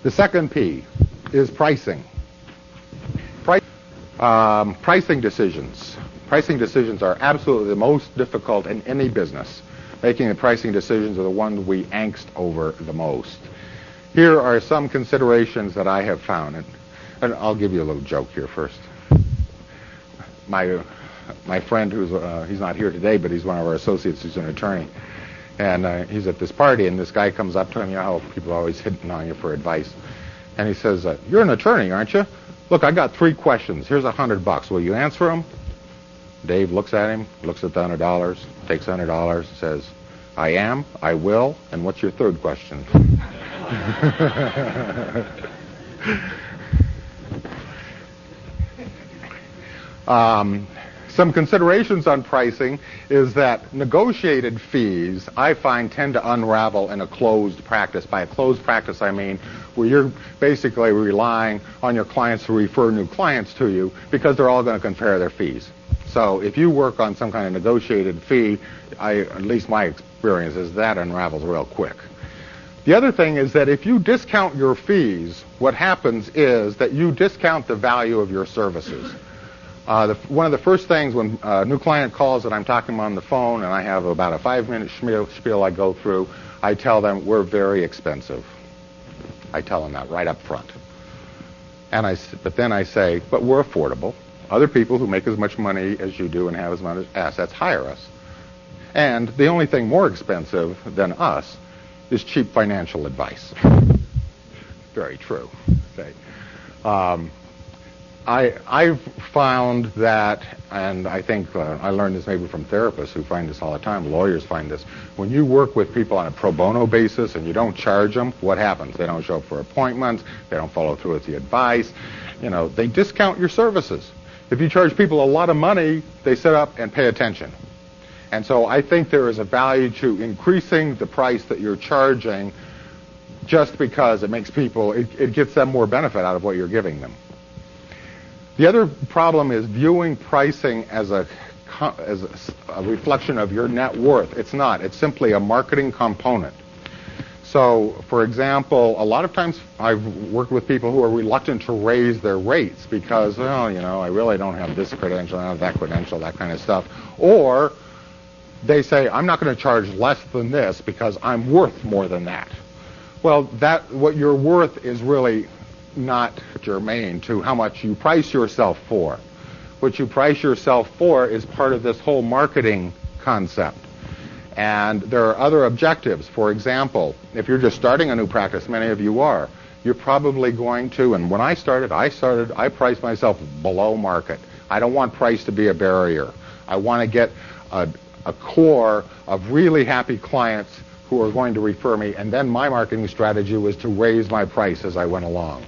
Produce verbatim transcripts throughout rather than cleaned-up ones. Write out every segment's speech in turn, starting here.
The second P is pricing. Price, um, pricing decisions. Pricing decisions are absolutely the most difficult in any business. Making the pricing decisions are the ones we angst over the most. Here are some considerations that I have found, and, and I'll give you a little joke here first. My my friend, who's uh, he's not here today, but he's one of our associates. He's an attorney, and uh, he's at this party, and this guy comes up to him. You know how people are always hitting on you for advice, and he says, uh, "You're an attorney, aren't you? Look, I got three questions. Here's a hundred bucks. Will you answer them?" Dave looks at him, looks at the hundred dollars, takes a hundred dollars, says, "I am, I will, and what's your third question?" um, some considerations on pricing is that negotiated fees, I find, tend to unravel in a closed practice. By a closed practice, I mean where you're basically relying on your clients to refer new clients to you because they're all going to compare their fees. So if you work on some kind of negotiated fee, I, at least my experience is that unravels real quick. The other thing is that if you discount your fees, what happens is that you discount the value of your services. Uh, the, one of the first things when a new client calls and I'm talking on the phone and I have about a five-minute spiel, spiel I go through, I tell them we're very expensive. I tell them that right up front. And I, but then I say, but we're affordable. Other people who make as much money as you do and have as much assets hire us. And the only thing more expensive than us is cheap financial advice. Very true. Okay. Um, I, I've found that, and I think uh, I learned this maybe from therapists who find this all the time, lawyers find this, when you work with people on a pro bono basis and you don't charge them, what happens? They don't show up for appointments, they don't follow through with the advice, you know, they discount your services. If you charge people a lot of money, they sit up and pay attention. And so I think there is a value to increasing the price that you're charging just because it makes people, it, it gets them more benefit out of what you're giving them. The other problem is viewing pricing as a, as a, a reflection of your net worth. It's not. It's simply a marketing component. So, for example, a lot of times I've worked with people who are reluctant to raise their rates because, well, you know, I really don't have this credential, I don't have that credential, that kind of stuff. Or they say, I'm not going to charge less than this because I'm worth more than that. Well, that what you're worth is really not germane to how much you price yourself for. What you price yourself for is part of this whole marketing concept. And there are other objectives. For example, if you're just starting a new practice, many of you are, you're probably going to, and when I started, I started, I priced myself below market. I don't want price to be a barrier. I want to get a, a core of really happy clients who are going to refer me, and then my marketing strategy was to raise my price as I went along.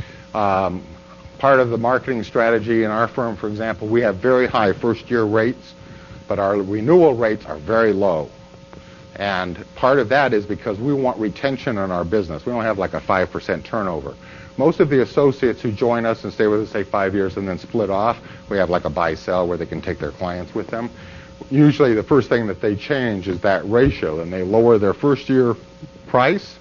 Um, part of the marketing strategy in our firm, for example, we have very high first-year rates, but our renewal rates are very low. And part of that is because we want retention in our business. We don't have like a five percent turnover. Most of the associates who join us and stay with us, say, five years and then split off, we have like a buy-sell where they can take their clients with them. Usually the first thing that they change is that ratio, and they lower their first-year price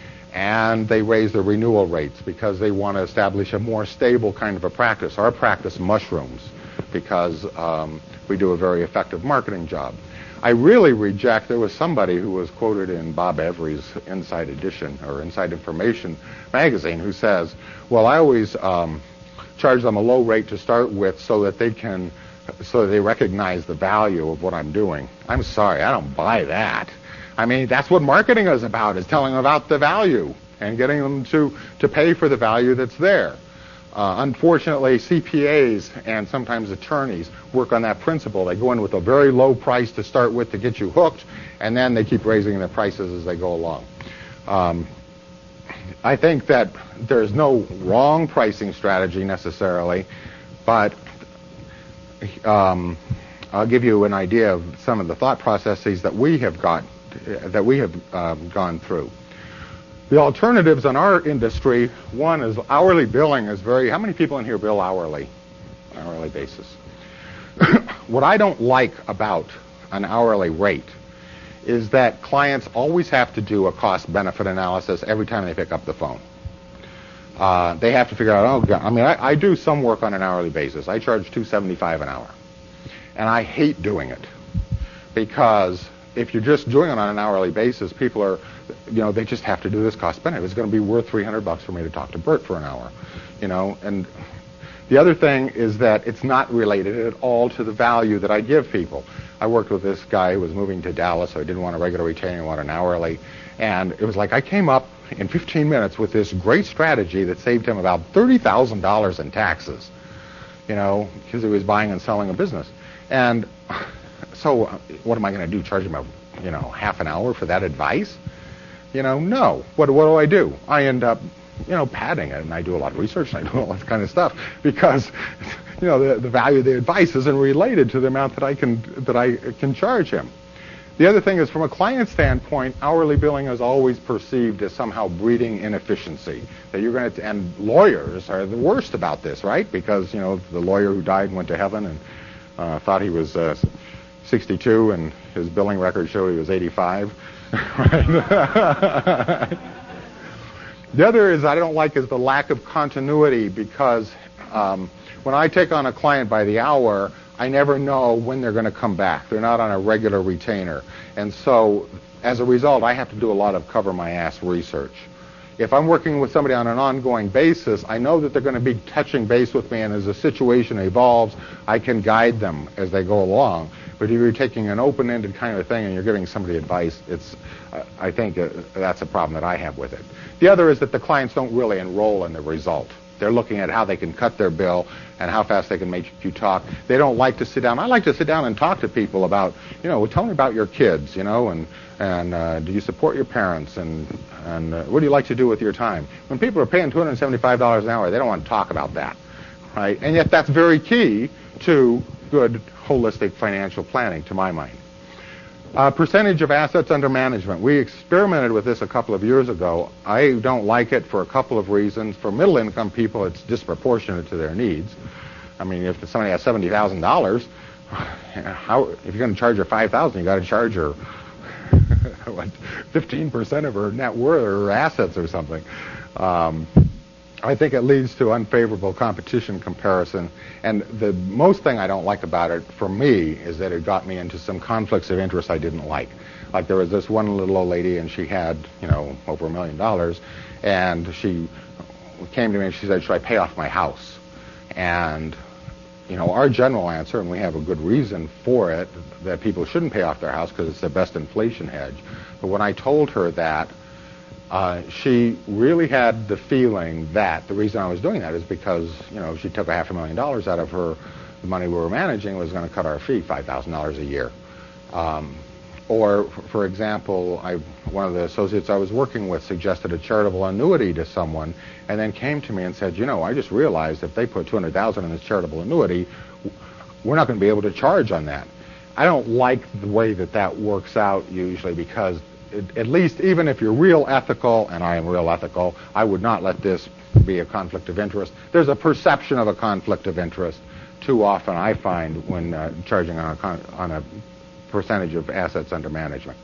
and they raise their renewal rates because they want to establish a more stable kind of a practice. Our practice mushrooms because um, we do a very effective marketing job. I really reject, there was somebody who was quoted in Bob Every's Inside Edition or Inside Information magazine who says, well, I always um, charge them a low rate to start with so that they can, so that they recognize the value of what I'm doing. I'm sorry, I don't buy that. I mean, that's what marketing is about, is telling them about the value and getting them to, to pay for the value that's there. Uh, unfortunately, C P As and sometimes attorneys work on that principle. They go in with a very low price to start with to get you hooked, and then they keep raising their prices as they go along. Um, I think that there's no wrong pricing strategy necessarily, but um, I'll give you an idea of some of the thought processes that we have got, that we have um, gone through. The alternatives in our industry, one is hourly billing is very, how many people in here bill hourly, on an hourly basis? What I don't like about an hourly rate is that clients always have to do a cost-benefit analysis every time they pick up the phone. Uh, they have to figure out, oh, God. I mean, I, I do some work on an hourly basis. I charge two seventy-five an hour. And I hate doing it because if you're just doing it on an hourly basis, people are, you know, they just have to do this cost benefit. It's going to be worth three hundred bucks for me to talk to Bert for an hour, you know. And the other thing is that it's not related at all to the value that I give people. I worked with this guy who was moving to Dallas, so I didn't want a regular retainer, I wanted an hourly. And it was like I came up in fifteen minutes with this great strategy that saved him about thirty thousand dollars in taxes, you know, because he was buying and selling a business. And so what am I going to do, charge him a, you know, half an hour for that advice? You know, no. What, what do I do? I end up, you know, padding it, and I do a lot of research, and I do all that kind of stuff because, you know, the, the value of the advice isn't related to the amount that I can that I can charge him. The other thing is, from a client standpoint, hourly billing is always perceived as somehow breeding inefficiency. That you're going to, and lawyers are the worst about this, right? Because, you know, the lawyer who died and went to heaven and uh, thought he was uh, sixty-two, and his billing record showed he was eighty-five. Right? The other is I don't like is the lack of continuity, because um, when I take on a client by the hour, I never know when they're going to come back. They're not on a regular retainer. And so, as a result, I have to do a lot of cover-my-ass research. If I'm working with somebody on an ongoing basis, I know that they're going to be touching base with me, and as the situation evolves, I can guide them as they go along. But if you're taking an open-ended kind of thing and you're giving somebody advice, it's, uh, I think uh, that's a problem that I have with it. The other is that the clients don't really enroll in the result. They're looking at how they can cut their bill and how fast they can make you talk. They don't like to sit down. I like to sit down and talk to people about, you know, well, tell me about your kids, you know, and and uh, do you support your parents, and and uh, what do you like to do with your time? When people are paying two hundred seventy-five dollars an hour, they don't want to talk about that, right? And yet that's very key to good holistic financial planning, to my mind. Uh, percentage of assets under management. We experimented with this a couple of years ago. I don't like it for a couple of reasons. For middle income people, it's disproportionate to their needs. I mean, if somebody has seventy thousand dollars, how, if you're going to charge her five thousand dollars, you got to charge her what, fifteen percent of her net worth or her assets or something. Um, I think it leads to unfavorable competition comparison. And the most thing I don't like about it, for me, is that it got me into some conflicts of interest I didn't like. Like there was this one little old lady, and she had, you know, over a million dollars, and she came to me and she said, should I pay off my house? And, you know, our general answer, and we have a good reason for it, that people shouldn't pay off their house because it's the best inflation hedge. But when I told her that, Uh, she really had the feeling that the reason I was doing that is because, you know, she took a half a million dollars out of her, the money we were managing was going to cut our fee five thousand dollars a year. Um, or, for example, I, one of the associates I was working with suggested a charitable annuity to someone, and then came to me and said, you know, I just realized if they put two hundred thousand dollars in this charitable annuity, we're not going to be able to charge on that. I don't like the way that that works out usually, because at least even if you're real ethical, and I am real ethical, I would not let this be a conflict of interest. There's a perception of a conflict of interest too often, I find, when uh, charging on a, con on a percentage of assets under management.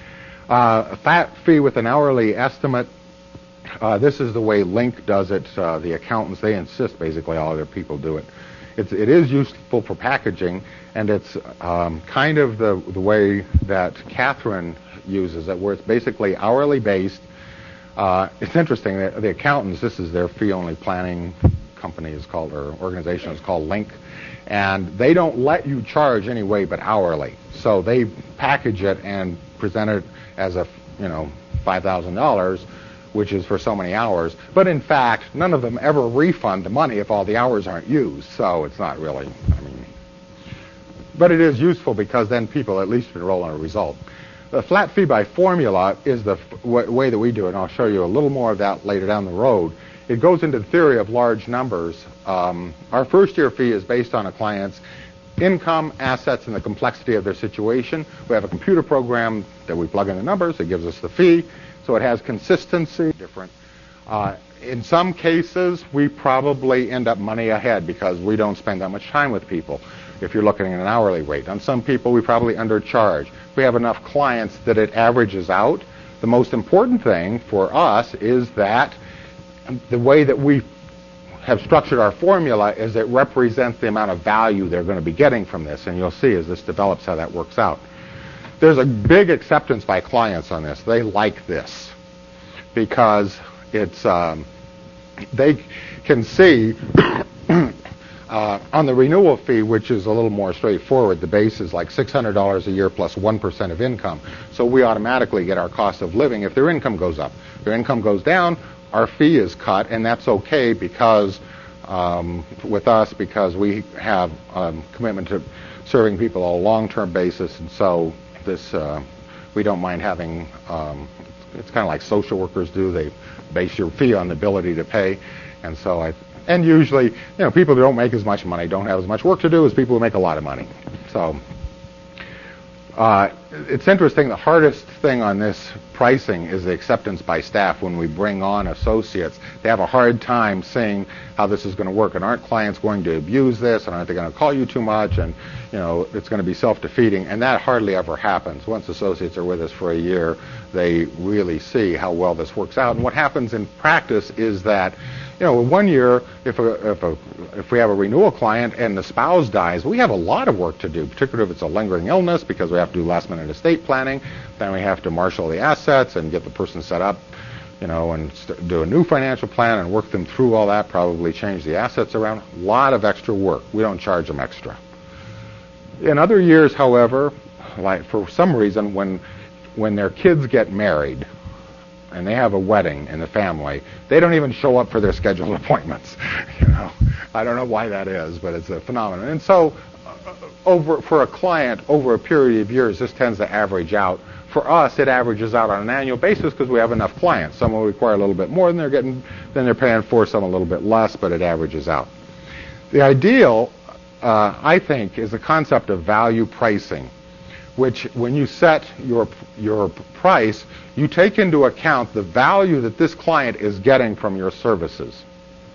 Uh, a flat fee with an hourly estimate. Uh, this is the way Link does it. Uh, the accountants, they insist basically all other people do it. It's, it is useful for packaging, and it's um, kind of the, the way that Catherine uses it, where it's basically hourly based. Uh, it's interesting that the accountants, this is their fee-only planning company is called, or organization is called Link, and they don't let you charge any way but hourly. So they package it and present it as a, you know, five thousand dollars, which is for so many hours. But in fact, none of them ever refund the money if all the hours aren't used. So it's not really, I mean, but it is useful because then people at least enroll in a result. The flat fee by formula is the w way that we do it, and I'll show you a little more of that later down the road. It goes into the theory of large numbers. Um, our first year fee is based on a client's income, assets, and the complexity of their situation. We have a computer program that we plug in the numbers. It gives us the fee, so it has consistency. Different. Uh, in some cases, we probably end up money ahead because we don't spend that much time with people, if you're looking at an hourly rate. On some people, we probably undercharge. We have enough clients that it averages out. The most important thing for us is that the way that we have structured our formula is it represents the amount of value they're going to be getting from this, and you'll see as this develops how that works out. There's a big acceptance by clients on this. They like this because it's um, they can see uh, on the renewal fee, which is a little more straightforward, the base is like six hundred dollars a year plus one percent of income. So we automatically get our cost of living if their income goes up. If their income goes down, our fee is cut, and that's okay because um, with us because we have um, commitment to serving people on a long-term basis, and so this uh, we don't mind having. Um, it's kind of like social workers do; they base your fee on the ability to pay, and so I. And usually, you know, people who don't make as much money don't have as much work to do as people who make a lot of money. So. Uh, it's interesting, the hardest thing on this pricing is the acceptance by staff. When we bring on associates, they have a hard time seeing how this is going to work. And aren't clients going to abuse this? And aren't they going to call you too much? And, you know, it's going to be self-defeating. And that hardly ever happens. Once associates are with us for a year, they really see how well this works out. And what happens in practice is that, you know, one year, if a, if a, if we have a renewal client and the spouse dies, we have a lot of work to do, particularly if it's a lingering illness, because we have to do last-minute estate planning. Then we have to marshal the assets and get the person set up, you know, and st- do a new financial plan and work them through all that, probably change the assets around. A lot of extra work. We don't charge them extra. In other years, however, like for some reason, when when their kids get married, and they have a wedding in the family, they don't even show up for their scheduled appointments. You know, I don't know why that is, but it's a phenomenon. And so, uh, over for a client over a period of years, this tends to average out. For us, it averages out on an annual basis because we have enough clients. Some will require a little bit more than they're getting, than they're paying for. Some a little bit less, but it averages out. The ideal, uh, I think, is the concept of value pricing, which when you set your your price, you take into account the value that this client is getting from your services.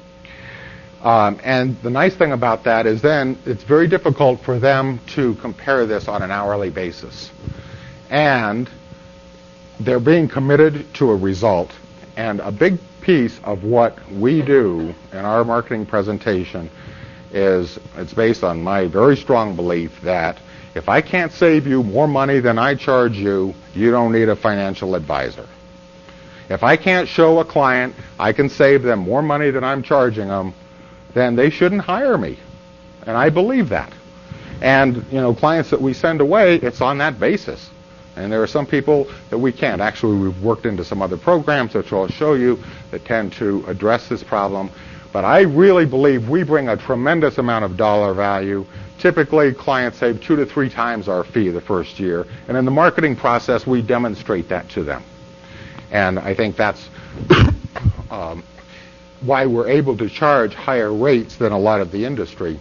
Um, and the nice thing about that is then it's very difficult for them to compare this on an hourly basis. And they're being committed to a result. And a big piece of what we do in our marketing presentation is it's based on my very strong belief that if I can't save you more money than I charge you, you don't need a financial advisor. If I can't show a client I can save them more money than I'm charging them, then they shouldn't hire me. And I believe that. And, you know, clients that we send away, it's on that basis. And there are some people that we can't. Actually, we've worked into some other programs, which I'll show you, that tend to address this problem. But I really believe we bring a tremendous amount of dollar value. Typically, clients save two to three times our fee the first year. And in the marketing process, we demonstrate that to them. And I think that's um, why we're able to charge higher rates than a lot of the industry.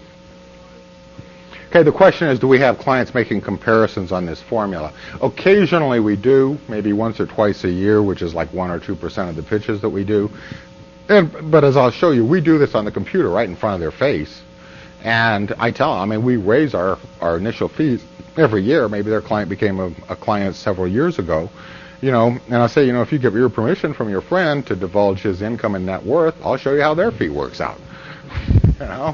Okay, the question is, do we have clients making comparisons on this formula? Occasionally we do, maybe once or twice a year, which is like one or two percent of the pitches that we do. And, but as I'll show you, we do this on the computer right in front of their face. And I tell them, I mean, we raise our, our initial fees every year. Maybe their client became a, a client several years ago. You know, and I say, you know, if you give your permission from your friend to divulge his income and net worth, I'll show you how their fee works out. You know?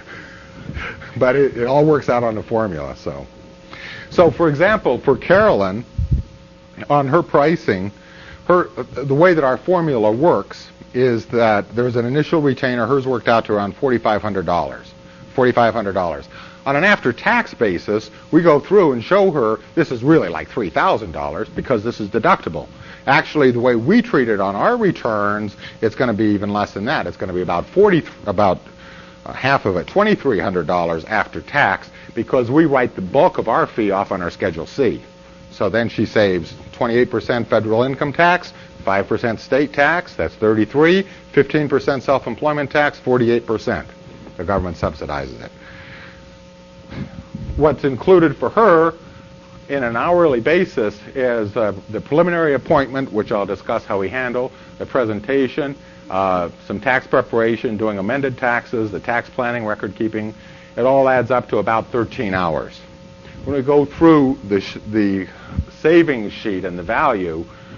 But it, it all works out on the formula. So, so for example, for Carolyn, on her pricing, her the way that our formula works is that there's an initial retainer. Hers worked out to around forty-five hundred dollars. forty-five hundred dollars. On an after-tax basis, we go through and show her this is really like three thousand dollars because this is deductible. Actually, the way we treat it on our returns, it's going to be even less than that. It's going to be about forty, about uh, half of it, twenty-three hundred dollars after tax, because we write the bulk of our fee off on our Schedule C. So then she saves twenty-eight percent federal income tax, five percent state tax, that's thirty-three, fifteen percent self-employment tax, forty-eight percent. The government subsidizes it. What's included for her in an hourly basis is uh, the preliminary appointment, which I'll discuss how we handle, the presentation, uh, some tax preparation, doing amended taxes, the tax planning, record keeping. It all adds up to about thirteen hours. When we go through the, sh- the savings sheet and the value,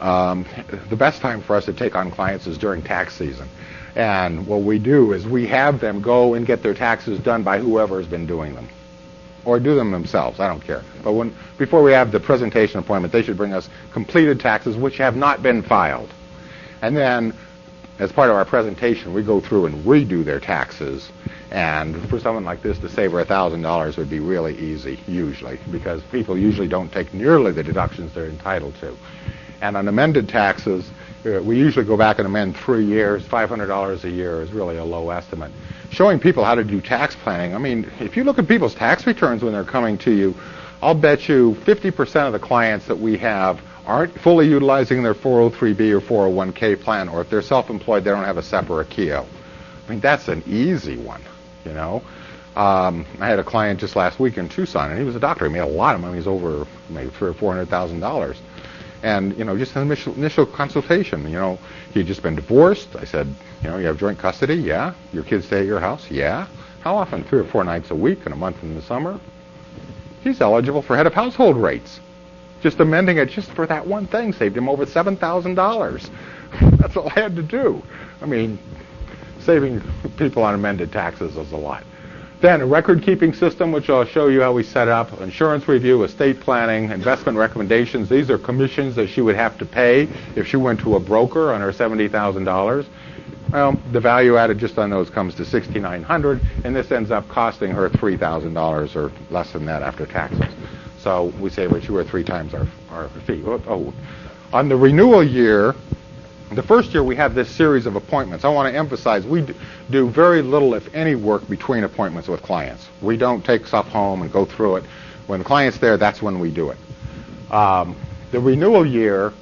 um, the best time for us to take on clients is during tax season. And what we do is we have them go and get their taxes done by whoever has been doing them, or do them themselves. I don't care. But when before we have the presentation appointment, they should bring us completed taxes which have not been filed. And then, as part of our presentation, we go through and redo their taxes. And for someone like this to save her one thousand dollars would be really easy, usually, because people usually don't take nearly the deductions they're entitled to. And on amended taxes, uh, we usually go back and amend three years. five hundred dollars a year is really a low estimate. Showing people how to do tax planning. I mean, if you look at people's tax returns when they're coming to you, I'll bet you fifty percent of the clients that we have aren't fully utilizing their four oh three B or four oh one K plan, or if they're self-employed, they don't have a S E P or a K E O. I mean, that's an easy one, you know. Um, I had a client just last week in Tucson, and he was a doctor. He made a lot of money. He's over maybe three or four hundred thousand dollars. And, you know, just an initial, initial consultation, you know, he'd just been divorced. I said, you know, you have joint custody? Yeah. Your kids stay at your house? Yeah. How often? Three or four nights a week and a month in the summer? He's eligible for head of household rates. Just amending it just for that one thing saved him over seven thousand dollars. That's all I had to do. I mean, saving people on amended taxes is a lot. Then a record-keeping system, which I'll show you how we set up, insurance review, estate planning, investment recommendations. These are commissions that she would have to pay if she went to a broker on her seventy thousand dollars. Well, the value added just on those comes to six thousand nine hundred dollars, and this ends up costing her three thousand dollars or less than that after taxes. So we save her two or three times our, our fee. Oh, on the renewal year, the first year we have this series of appointments. I want to emphasize we do very little, if any, work between appointments with clients. We don't take stuff home and go through it. When the client's there, that's when we do it. Um, the renewal year,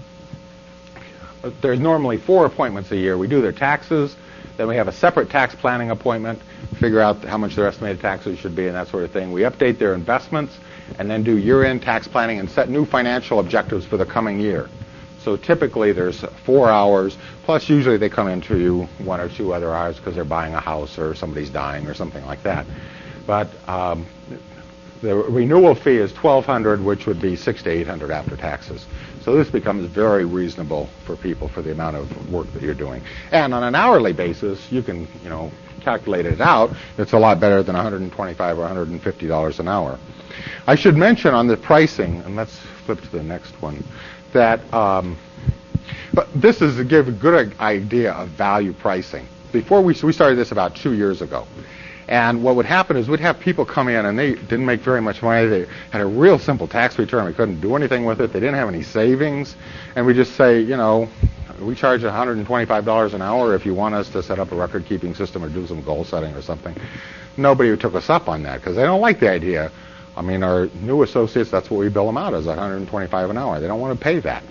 there's normally four appointments a year. We do their taxes, then we have a separate tax planning appointment, figure out how much their estimated taxes should be and that sort of thing. We update their investments, and then do year-end tax planning and set new financial objectives for the coming year. So typically there's four hours, plus usually they come into you one or two other hours because they're buying a house or somebody's dying or something like that. But um, the renewal fee is twelve hundred dollars, which would be six to eight hundred dollars after taxes. So this becomes very reasonable for people for the amount of work that you're doing. And on an hourly basis, you can, you know, calculate it out. It's a lot better than one hundred twenty-five dollars or one hundred fifty dollars an hour. I should mention on the pricing, and let's flip to the next one, that um, but this is to give a good idea of value pricing. Before we, we started this about two years ago. And what would happen is we'd have people come in and they didn't make very much money. They had a real simple tax return. We couldn't do anything with it. They didn't have any savings. And we just say, you know, we charge one hundred twenty-five dollars an hour if you want us to set up a record-keeping system or do some goal setting or something. Nobody took us up on that because they don't like the idea. I mean, our new associates, that's what we bill them out as, one hundred twenty-five dollars an hour. They don't want to pay that.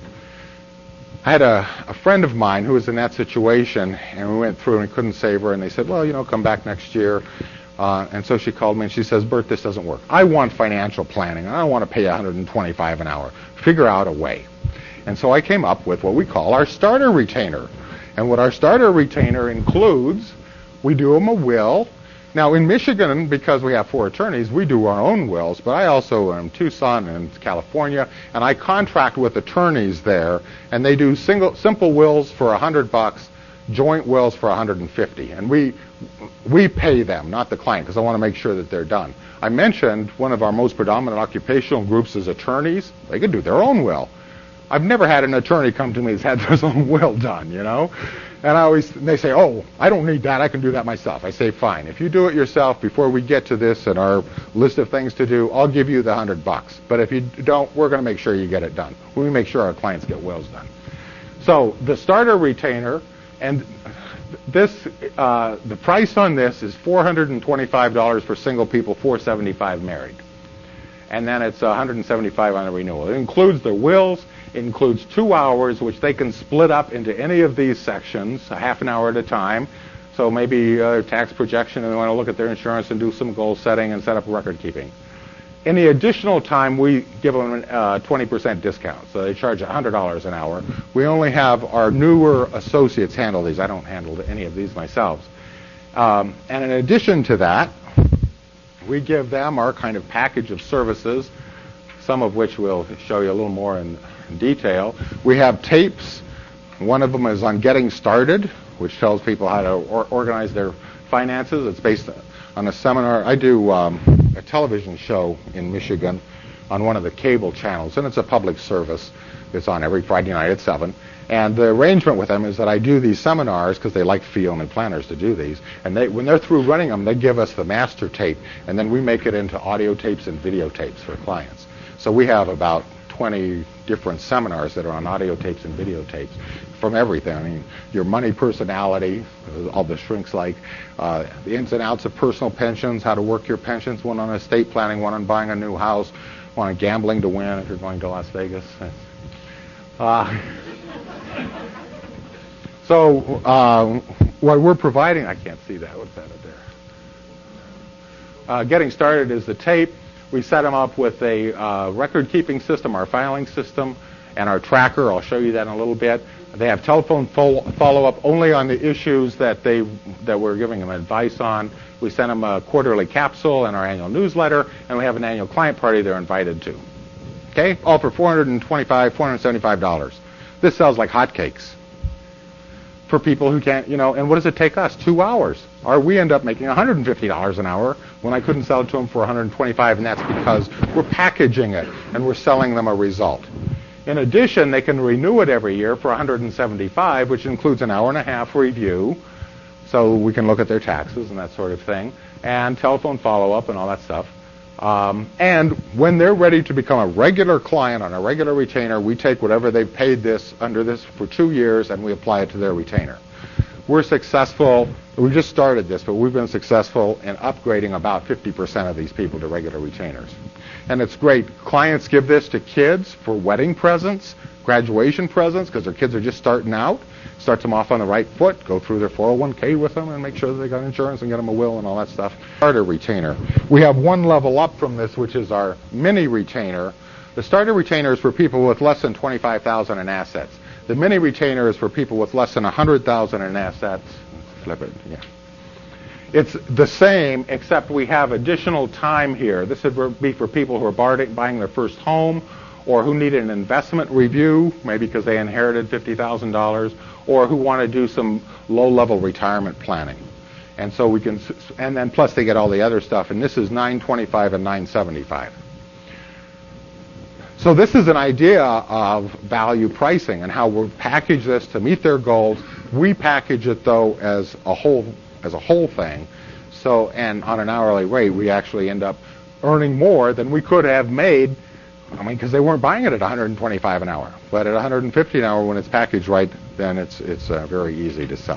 I had a, a friend of mine who was in that situation, and we went through and we couldn't save her, and they said, well, you know, come back next year. Uh, and so she called me and she says, Bert, this doesn't work. I want financial planning, and I don't want to pay one hundred twenty-five dollars an hour. Figure out a way. And so I came up with what we call our starter retainer. And what our starter retainer includes, we do them a will. Now, in Michigan, because we have four attorneys, we do our own wills, but I also am in Tucson and California, and I contract with attorneys there, and they do single, simple wills for one hundred bucks, joint wills for one hundred fifty, and we we pay them, not the client, because I want to make sure that they're done. I mentioned one of our most predominant occupational groups is attorneys. They can do their own will. I've never had an attorney come to me that's had their own will done, you know. And I always, and they say, oh, I don't need that. I can do that myself. I say, fine. If you do it yourself before we get to this and our list of things to do, I'll give you the hundred bucks. But if you don't, we're going to make sure you get it done. We make sure our clients get wills done. So the starter retainer, and this, uh, the price on this is four hundred twenty-five dollars for single people, four hundred seventy-five dollars married. And then it's one hundred seventy-five dollars on a renewal. It includes their wills. It includes two hours, which they can split up into any of these sections, a half an hour at a time. So maybe uh, tax projection, and they want to look at their insurance and do some goal setting and set up record keeping. Any additional time, we give them a uh, twenty percent discount. So they charge one hundred dollars an hour. We only have our newer associates handle these. I don't handle any of these myself. Um, and in addition to that, we give them our kind of package of services, some of which we'll show you a little more in detail. We have tapes. One of them is on getting started, which tells people how to or- organize their finances. It's based on a seminar. I do um, a television show in Michigan on one of the cable channels, and it's a public service. It's on every Friday night at seven. And the arrangement with them is that I do these seminars because they like fee-only planners to do these. And they, when they're through running them, they give us the master tape, and then we make it into audio tapes and videotapes for clients. So we have about twenty different seminars that are on audio tapes and videotapes from everything. I mean, your money personality, all the shrinks like, uh, the ins and outs of personal pensions, how to work your pensions, one on estate planning, one on buying a new house, one on gambling to win if you're going to Las Vegas. Uh, so uh, what we're providing, I can't see that. What's that up there? Uh, getting started is the tape. We set them up with a uh, record-keeping system, our filing system, and our tracker. I'll show you that in a little bit. They have telephone fo- follow-up only on the issues that they that we're giving them advice on. We send them a quarterly capsule and our annual newsletter, and we have an annual client party they're invited to. Okay, all for four hundred twenty-five dollars, four hundred seventy-five dollars. This sells like hotcakes for people who can't, you know, and what does it take us? Two hours. Or we end up making one hundred fifty dollars an hour when I couldn't sell it to them for one hundred twenty-five dollars, and that's because we're packaging it and we're selling them a result. In addition, they can renew it every year for one hundred seventy-five dollars, which includes an hour and a half review, so we can look at their taxes and that sort of thing, and telephone follow-up and all that stuff. Um, and when they're ready to become a regular client on a regular retainer, we take whatever they've paid this under this for two years and we apply it to their retainer. We're successful. We just started this, but we've been successful in upgrading about fifty percent of these people to regular retainers. And it's great. Clients give this to kids for wedding presents, graduation presents, because their kids are just starting out. Starts them off on the right foot, go through their four oh one k with them and make sure that they got insurance and get them a will and all that stuff. Starter retainer. We have one level up from this, which is our mini retainer. The starter retainer is for people with less than twenty-five thousand dollars in assets. The mini retainer is for people with less than one hundred thousand dollars in assets. Flip it, yeah. It's the same, except we have additional time here. This would be for people who are buying their first home, or who need an investment review, maybe because they inherited fifty thousand dollars, or who want to do some low-level retirement planning. And so we can, and then plus they get all the other stuff, and this is nine twenty-five and nine seventy-five. So this is an idea of value pricing and how we package this to meet their goals. We package it though as a whole, as a whole thing. So, and on an hourly rate, we actually end up earning more than we could have made. I mean, because they weren't buying it at one hundred twenty-five an hour, but at one hundred fifty an hour when it's packaged right, then it's it's uh, very easy to sell.